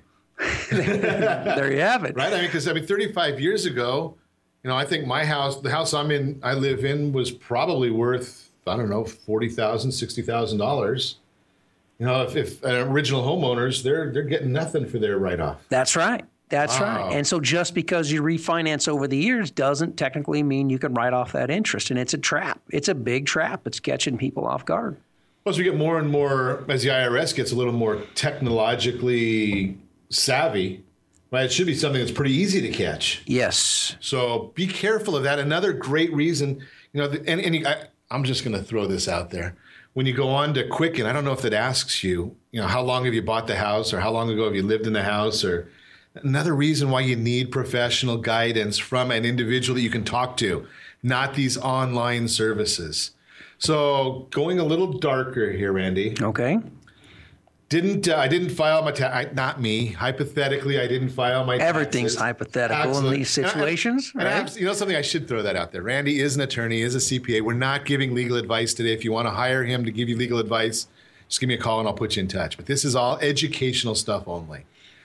There you have it. Right? I mean, because I mean, thirty-five years ago, you know, I think my house, the house I'm in, I live in, was probably worth, I don't know, forty thousand dollars, sixty thousand dollars. You know, if, if uh, original homeowners, they're they're getting nothing for their write-off. That's right. That's wow. right. And so just because you refinance over the years doesn't technically mean you can write off that interest. And it's a trap. It's a big trap. It's catching people off guard. Plus, we get more and more, as the I R S gets a little more technologically savvy, right? It should be something that's pretty easy to catch. Yes. So be careful of that. Another great reason, you know, and, and I, I'm just going to throw this out there. When you go on to Quicken, I don't know if that asks you, you know, how long have you bought the house, or how long ago have you lived in the house, or another reason why you need professional guidance from an individual that you can talk to, not these online services. So going a little darker here, Randy. Okay. Didn't uh, I didn't file my tax? Not me. Hypothetically, I didn't file my taxes. Everything's hypothetical Absolutely. in these situations. And I, and right? I, you know something? I should throw that out there. Randy is an attorney, is a C P A. We're not giving legal advice today. If you want to hire him to give you legal advice, just give me a call and I'll put you in touch. But this is all educational stuff only.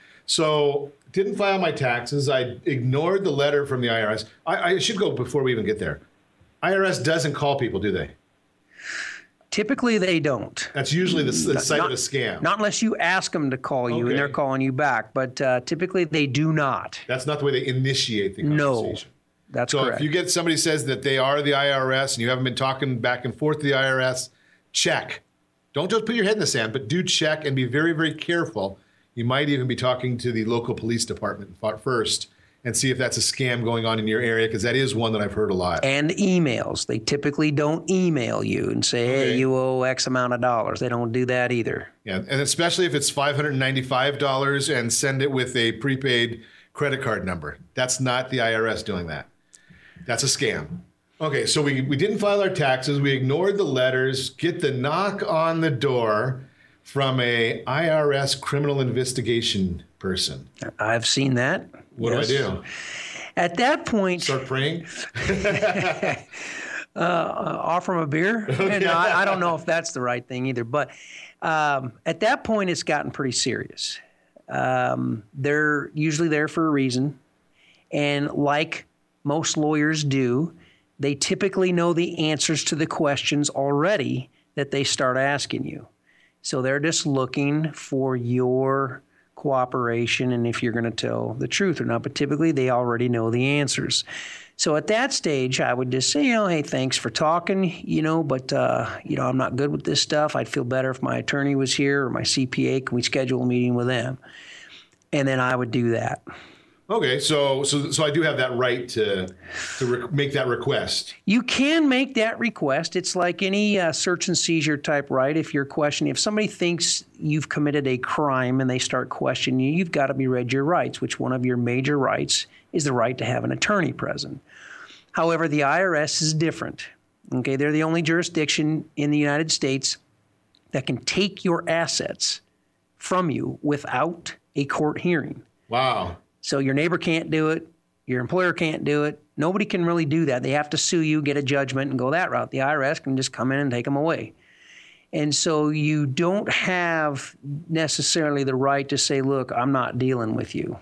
So didn't file my taxes. I ignored the letter from the I R S. I, I should go before we even get there. I R S doesn't call people, do they? Typically, they don't. That's usually the, the site not, of a scam. Not unless you ask them to call you, okay. and they're calling you back. But uh, typically, they do not. That's not the way they initiate the conversation. No, that's so correct. So if you get somebody says that they are the I R S and you haven't been talking back and forth to the I R S, check. Don't just put your head in the sand, but do check and be very, very careful. You might even be talking to the local police department first and see if that's a scam going on in your area, because that is one that I've heard a lot. And emails. They typically don't email you and say, hey, okay. you owe X amount of dollars. They don't do that either. Yeah, and especially if it's five hundred ninety-five dollars and send it with a prepaid credit card number. That's not the I R S doing that. That's a scam. Okay, so we, we didn't file our taxes. We ignored the letters. Get the knock on the door from a I R S criminal investigation person. I've seen that. What yes. do I do? At that point, start praying. uh, offer them a beer. Okay. No, I, I don't know if that's the right thing either. But um, at that point, it's gotten pretty serious. Um, they're usually there for a reason, and like most lawyers do, they typically know the answers to the questions already that they start asking you. So they're just looking for your cooperation and if you're going to tell the truth or not. But typically, they already know the answers. So at that stage, I would just say, you know, hey, thanks for talking, you know, but, uh, you know, I'm not good with this stuff. I'd feel better if my attorney was here or my C P A. Can we schedule a meeting with them? And then I would do that. Okay, so so so I do have that right to to re- make that request. You can make that request. It's like any uh, search and seizure type right. If you're questioning, if somebody thinks you've committed a crime and they start questioning you, you've got to be read your rights, which one of your major rights is the right to have an attorney present. However, the I R S is different. Okay, they're the only jurisdiction in the United States that can take your assets from you without a court hearing. Wow. So your neighbor can't do it. Your employer can't do it. Nobody can really do that. They have to sue you, get a judgment, and go that route. The I R S can just come in and take them away. And so you don't have necessarily the right to say, look, I'm not dealing with you.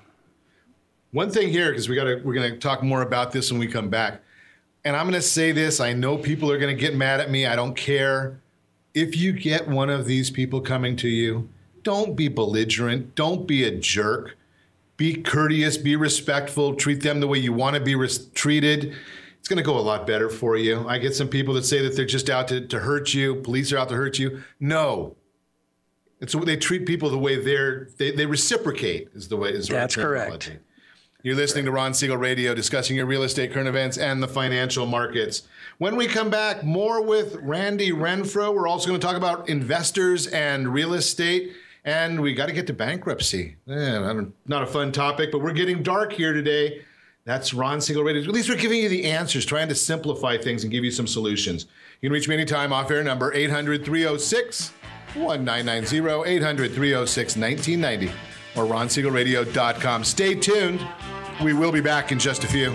One thing here, because we got to, we're going to talk more about this when we come back. And I'm going to say this. I know people are going to get mad at me. I don't care. If you get one of these people coming to you, don't be belligerent. Don't be a jerk. Be courteous, be respectful, treat them the way you want to be res- treated. It's going to go a lot better for you. I get some people that say that they're just out to, to hurt you. Police are out to hurt you. No. It's they treat people the way they're, they, they reciprocate is the way is the That's right correct. terminology. You're listening to Ron Siegel Radio, discussing your real estate, current events, and the financial markets. When we come back, more with Randy Renfro. We're also going to talk about investors and real estate. And we got to get to bankruptcy. Eh, not a fun topic, but we're getting dark here today. That's Ron Siegel Radio. At least we're giving you the answers, trying to simplify things and give you some solutions. You can reach me anytime, off-air number eight hundred, three oh six, nineteen ninety, eight hundred, three oh six, nineteen ninety, or ron siegel radio dot com. Stay tuned. We will be back in just a few.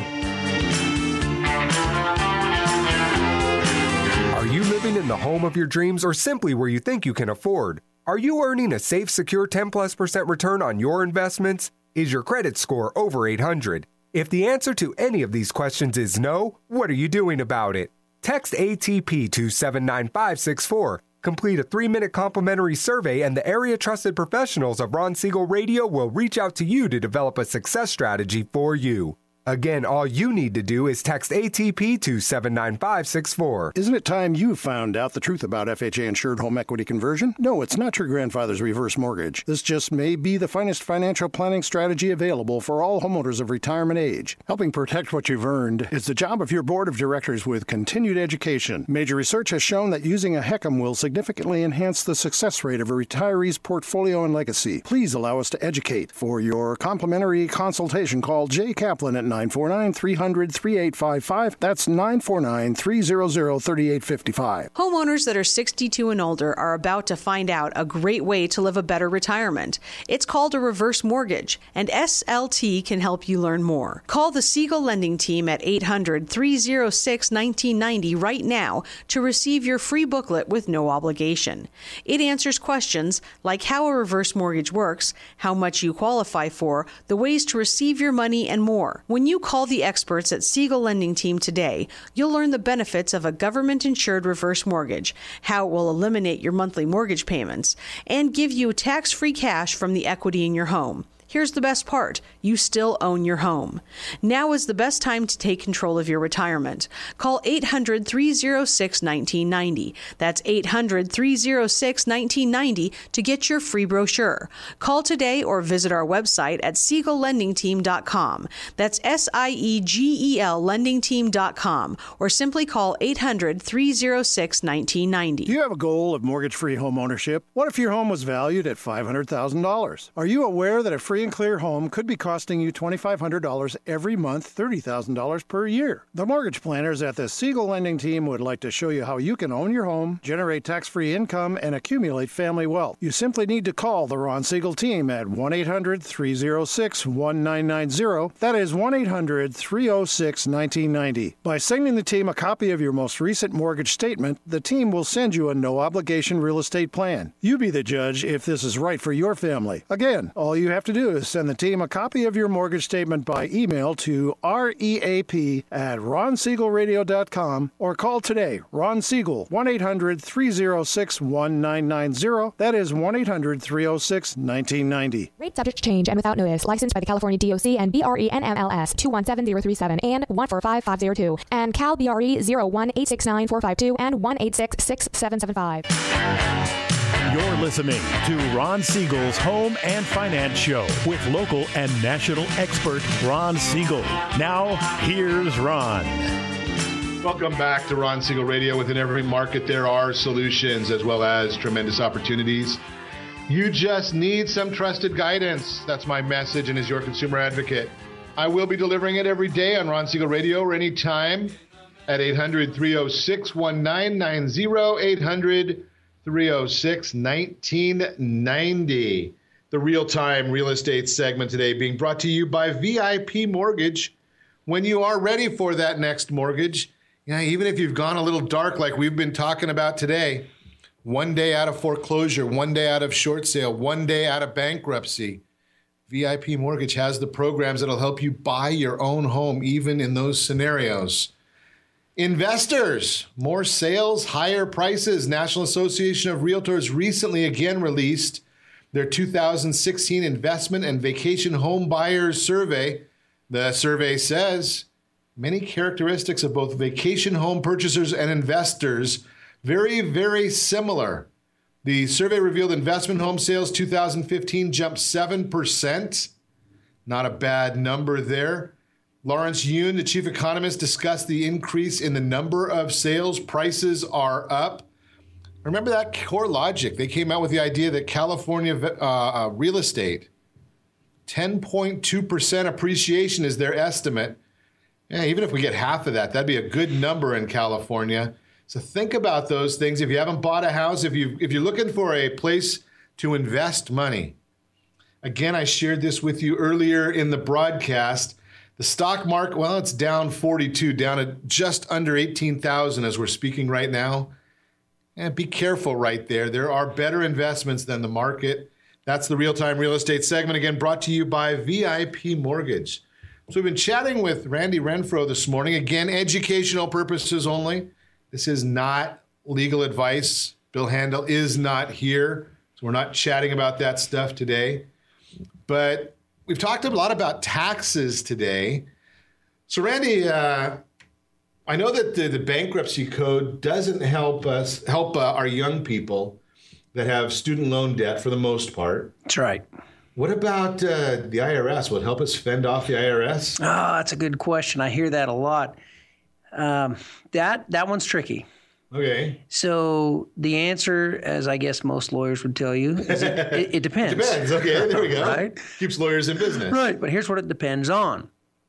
Are you living in the home of your dreams or simply where you think you can afford? Are you earning a safe, secure ten plus percent return on your investments? Is your credit score over eight hundred? If the answer to any of these questions is no, what are you doing about it? Text A T P to seven nine five six four. Complete a three-minute complimentary survey and the area-trusted professionals of Ron Siegel Radio will reach out to you to develop a success strategy for you. Again, all you need to do is text A T P to seven nine five six four. Isn't it time you found out the truth about F H A-insured home equity conversion? No, it's not your grandfather's reverse mortgage. This just may be the finest financial planning strategy available for all homeowners of retirement age. Helping protect what you've earned is the job of your board of directors with continued education. Major research has shown that using a HECM will significantly enhance the success rate of a retiree's portfolio and legacy. Please allow us to educate. For your complimentary consultation, call Jay Kaplan at nine four nine, three hundred, thirty-eight fifty-five. That's nine four nine, three hundred, thirty-eight fifty-five. Homeowners that are sixty-two and older are about to find out a great way to live a better retirement. It's called a reverse mortgage, and S L T can help you learn more. Call the Siegel Lending Team at eight hundred, three oh six, nineteen ninety right now to receive your free booklet with no obligation. It answers questions like how a reverse mortgage works, how much you qualify for, the ways to receive your money, and more. When you call the experts at Siegel Lending Team today, you'll learn the benefits of a government-insured reverse mortgage, how it will eliminate your monthly mortgage payments, and give you tax-free cash from the equity in your home. Here's the best part. You still own your home. Now is the best time to take control of your retirement. Call eight hundred, three oh six, nineteen ninety. That's eight hundred, three oh six, nineteen ninety to get your free brochure. Call today or visit our website at siegel lending team dot com. That's S I E G E L lending team dot com, or simply call eight hundred, three oh six, nineteen ninety. Do you have a goal of mortgage-free home ownership? What if your home was valued at five hundred thousand dollars? Are you aware that a free and clear home could be costing you twenty-five hundred dollars every month, thirty thousand dollars per year? The mortgage planners at the Siegel Lending Team would like to show you how you can own your home, generate tax-free income, and accumulate family wealth. You simply need to call the Ron Siegel Team at one eight hundred, three oh six, one nine nine zero. That is one eight hundred, three oh six, nineteen ninety. By sending the team a copy of your most recent mortgage statement, the team will send you a no-obligation real estate plan. You be the judge if this is right for your family. Again, all you have to do Noose and the team a copy of your mortgage statement by email to reap at ron siegel radio dot com or call today. Ron Siegel, one eight hundred three oh six one nine nine zero. That is one eight hundred three oh six one nine nine zero. Rate subject to change and without notice. Licensed by the California D O C and B R E N M L S two one seven zero three seven and one four five five zero two and Cal B R E zero one eight six nine four five two and one eight six six seven seven five. You're listening to Ron Siegel's Home and Finance Show with local and national expert Ron Siegel. Now, here's Ron. Welcome back to Ron Siegel Radio. Within every market, there are solutions as well as tremendous opportunities. You just need some trusted guidance. That's my message, and as your consumer advocate, I will be delivering it every day on Ron Siegel Radio or anytime at eight hundred three oh six one nine nine zero, eight hundred three oh six nineteen ninety. The real-time real estate segment today being brought to you by V I P Mortgage. When you are ready for that next mortgage, you know, even if you've gone a little dark like we've been talking about today, one day out of foreclosure, one day out of short sale, one day out of bankruptcy, V I P Mortgage has the programs that'll help you buy your own home even in those scenarios. Investors, more sales, higher prices. National Association of Realtors recently again released their two thousand sixteen Investment and Vacation Home Buyers Survey. The survey says many characteristics of both vacation home purchasers and investors very, very similar. The survey revealed investment home sales two thousand fifteen jumped seven percent. Not a bad number there. Lawrence Yun, the chief economist, discussed the increase in the number of sales. Prices are up. Remember that core logic. They came out with the idea that California uh, uh, real estate, ten point two percent appreciation is their estimate. Yeah, even if we get half of that, that'd be a good number in California. So think about those things. If you haven't bought a house, if you if you're looking for a place to invest money, again, I shared this with you earlier in the broadcast. The stock market, well, it's down forty-two, down at just under eighteen thousand as we're speaking right now. And be careful right there. There are better investments than the market. That's the real-time real estate segment, again, brought to you by V I P Mortgage. So we've been chatting with Randy Renfro this morning. Again, educational purposes only. This is not legal advice. Bill Handel is not here, so we're not chatting about that stuff today. But we've talked a lot about taxes today. So, Randy, uh, I know that the, the bankruptcy code doesn't help us help uh, our young people that have student loan debt for the most part. That's right. What about uh, the I R S? Will it help us fend off the I R S? Oh, that's a good question. I hear that a lot. Um, that that one's tricky. Okay. So the answer, as I guess most lawyers would tell you, is it, it, it depends. It depends. Okay, there we go. Right? Keeps lawyers in business. Right, but here's what it depends on.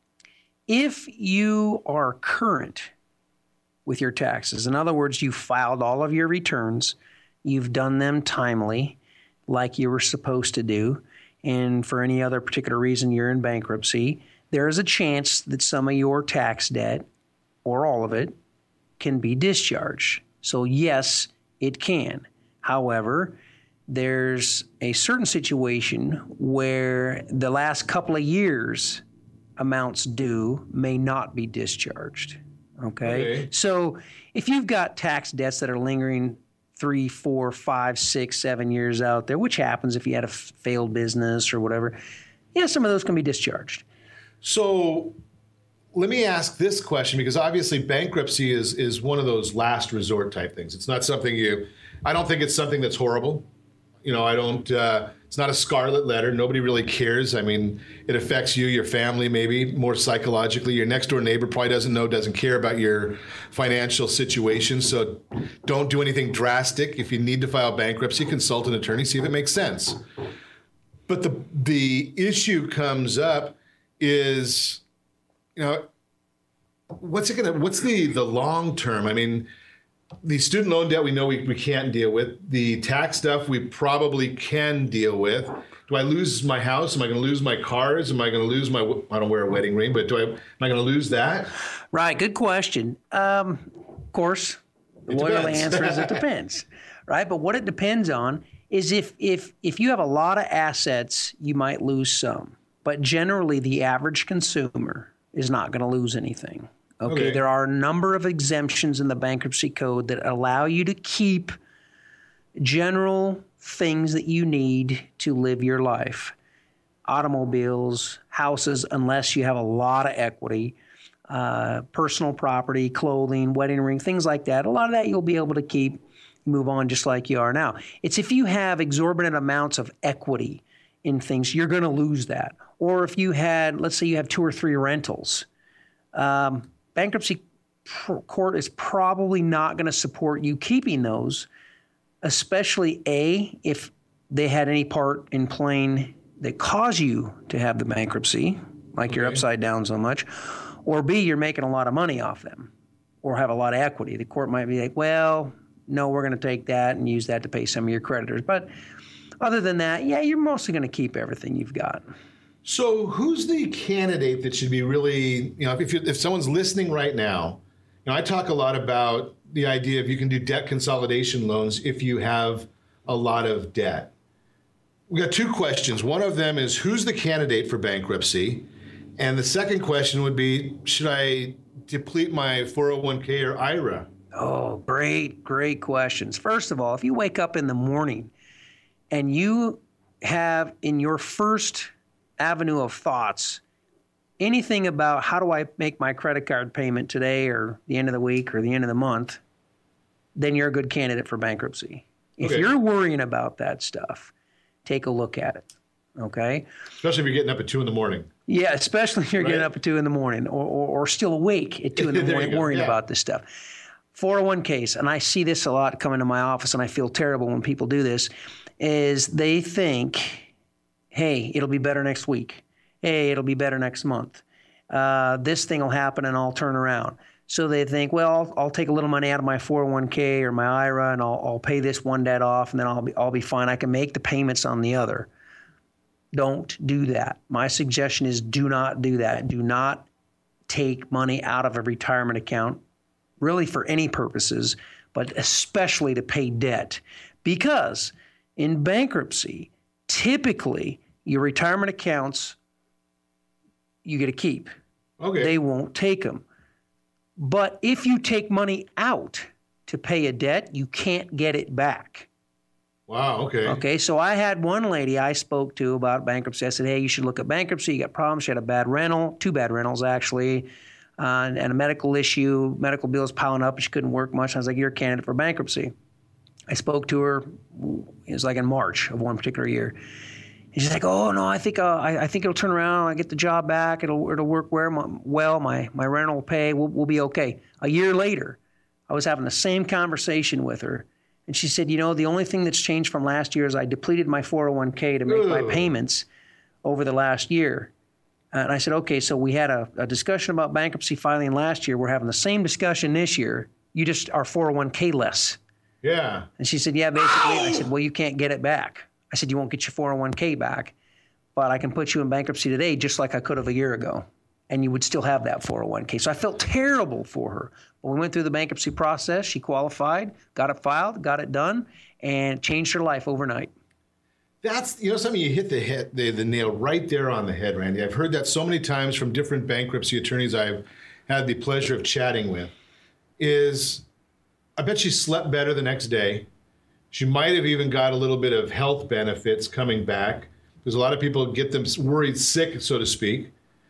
If you are current with your taxes, in other words, you filed all of your returns, you've done them timely, like you were supposed to do, and for any other particular reason you're in bankruptcy, there is a chance that some of your tax debt, or all of it, can be discharged. So yes, it can. However, there's a certain situation where the last couple of years amounts due may not be discharged. Okay? Okay. So if you've got tax debts that are lingering three, four, five, six, seven years out there, which happens if you had a failed business or whatever, yeah, some of those can be discharged. So let me ask this question, because obviously bankruptcy is is one of those last resort type things. It's not something you, I don't think it's something that's horrible. You know, I don't, uh, it's not a scarlet letter. Nobody really cares. I mean, it affects you, your family, maybe more psychologically. Your next door neighbor probably doesn't know, doesn't care about your financial situation. So don't do anything drastic. If you need to file bankruptcy, consult an attorney, see if it makes sense. But the the issue comes up is, you know, what's it gonna, what's the, the long term? I mean, the student loan debt we know we, we can't deal with. The tax stuff we probably can deal with. Do I lose my house? Am I going to lose my cars? Am I going to lose my, I don't wear a wedding ring, but do I, am I going to lose that? Right, good question. Um, of course, the lawyer answer is it depends, right? But what it depends on is if if if you have a lot of assets, you might lose some. But generally, the average consumer is not going to lose anything. Okay? Okay. There are a number of exemptions in the bankruptcy code that allow you to keep general things that you need to live your life. Automobiles, houses, unless you have a lot of equity, uh, personal property, clothing, wedding ring, things like that. A lot of that you'll be able to keep, move on just like you are now. It's if you have exorbitant amounts of equity in things, you're going to lose that. Or if you had, let's say you have two or three rentals, um, bankruptcy pr- court is probably not going to support you keeping those, especially A, if they had any part in playing that cause you to have the bankruptcy, like okay. you're upside down so much, or B, you're making a lot of money off them or have a lot of equity. The court might be like, well, no, we're going to take that and use that to pay some of your creditors. But other than that, yeah, you're mostly going to keep everything you've got. So who's the candidate that should be really, you know, if you, if someone's listening right now, you know, I talk a lot about the idea of you can do debt consolidation loans if you have a lot of debt. We got two questions. One of them is who's the candidate for bankruptcy? And the second question would be, should I deplete my four oh one k or I R A? Oh, great, great questions. First of all, if you wake up in the morning and you have in your first avenue of thoughts anything about how do I make my credit card payment today or the end of the week or the end of the month, then you're a good candidate for bankruptcy. If Okay. you're worrying about that stuff, take a look at it, okay? Especially if you're getting up at two in the morning. Yeah, especially if you're Right. getting up at two in the morning or, or, or still awake at two in the There you morning go, worrying yeah. about this stuff. four oh one k's, and I see this a lot coming to my office, and I feel terrible when people do this, is they think, hey, it'll be better next week. Hey, it'll be better next month. Uh, this thing will happen and I'll turn around. So they think, well, I'll, I'll take a little money out of my four oh one k or my I R A and I'll, I'll pay this one debt off and then I'll be, I'll be fine. I can make the payments on the other. Don't do that. My suggestion is do not do that. Do not take money out of a retirement account, really for any purposes, but especially to pay debt. Because in bankruptcy, typically your retirement accounts, you get to keep. Okay. They won't take them. But if you take money out to pay a debt, you can't get it back. Wow, okay. Okay, so I had one lady I spoke to about bankruptcy. I said, hey, you should look at bankruptcy. You got problems. She had a bad rental, two bad rentals actually, uh, and, and a medical issue, medical bills piling up, and she couldn't work much. I was like, you're a candidate for bankruptcy. I spoke to her, it was like in March of one particular year. And she's like, oh, no, I think uh, I, I think it'll turn around. I get the job back. It'll it'll work where my, well. My, my rent will pay. We'll, we'll be okay. A year later, I was having the same conversation with her. And she said, you know, the only thing that's changed from last year is I depleted my four oh one k to make Ooh. my payments over the last year. Uh, and I said, okay, so we had a, a discussion about bankruptcy filing last year. We're having the same discussion this year. You just are four oh one k less. Yeah. And she said, yeah, basically. I said, well, you can't get it back. I said, you won't get your four oh one k back, but I can put you in bankruptcy today just like I could have a year ago, and you would still have that four oh one k. So I felt terrible for her. But we went through the bankruptcy process. She qualified, got it filed, got it done, and changed her life overnight. That's, you know, something you hit the hit the, the nail right there on the head, Randy. I've heard that so many times from different bankruptcy attorneys I've had the pleasure of chatting with, is I bet she slept better the next day. She might have even got a little bit of health benefits coming back, because a lot of people get them worried sick, so to speak.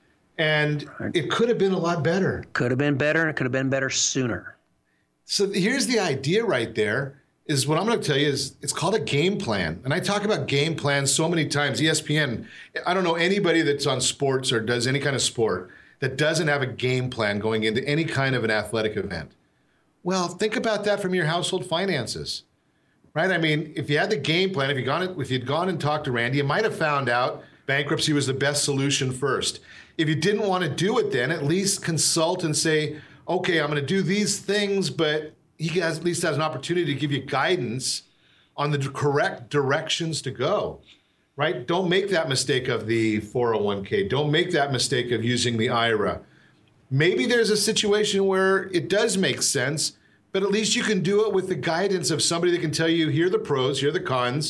And it could have been a lot better. Could have been better, and it could have been better sooner. So here's the idea right there, is what I'm going to tell you is it's called a game plan. And I talk about game plans so many times. E S P N, I don't know anybody that's on sports or does any kind of sport that doesn't have a game plan going into any kind of an athletic event. Well, think about that from your household finances. Right? I mean, if you had the game plan, if, you gone, if you'd gone and talked to Randy, you might have found out bankruptcy was the best solution first. If you didn't want to do it then, at least consult and say, okay, I'm going to do these things, but he has, at least has an opportunity to give you guidance on the correct directions to go, right? Don't make that mistake of the four oh one k. Don't make that mistake of using the I R A. Maybe there's a situation where it does make sense, but at least you can do it with the guidance of somebody that can tell you, here are the pros, here are the cons,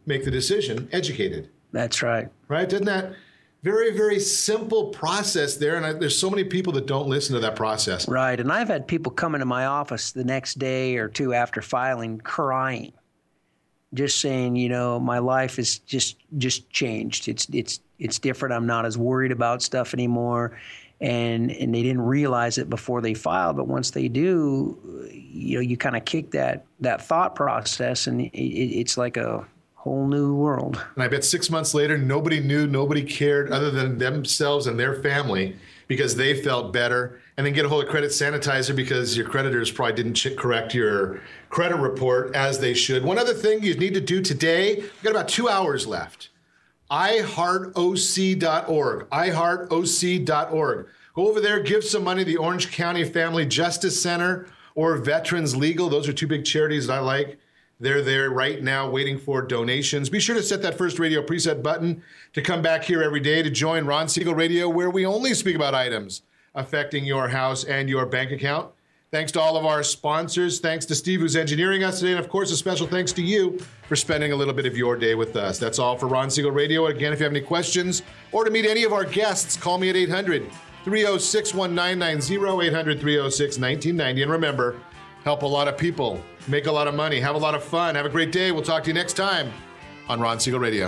make the decision educated. That's right. Right? Doesn't that very, very simple process there? And I, there's so many people that don't listen to that process. Right. And I've had people come into my office the next day or two after filing crying, just saying, you know, my life is just just changed. It's it's it's different. I'm not as worried about stuff anymore. And and they didn't realize it before they filed, but once they do, you know, you kind of kick that that thought process, and it, it's like a whole new world. And I bet six months later, nobody knew, nobody cared other than themselves and their family because they felt better. And then get a hold of Credit Sanitizer because your creditors probably didn't ch- correct your credit report as they should. One other thing you need to do today, we've got about two hours left. i heart o c dot org, i heart o c dot org. Go over there, give some money to the Orange County Family Justice Center or Veterans Legal. Those are two big charities that I like. They're there right now waiting for donations. Be sure to set that first radio preset button to come back here every day to join Ron Siegel Radio, where we only speak about items affecting your house and your bank account. Thanks to all of our sponsors. Thanks to Steve, who's engineering us today. And, of course, a special thanks to you for spending a little bit of your day with us. That's all for Ron Siegel Radio. Again, if you have any questions or to meet any of our guests, call me at eight hundred, three oh six, one nine nine oh, eight hundred, three oh six, nineteen ninety. And remember, help a lot of people, make a lot of money, have a lot of fun. Have a great day. We'll talk to you next time on Ron Siegel Radio.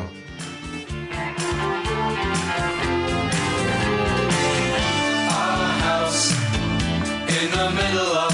Our house in the middle of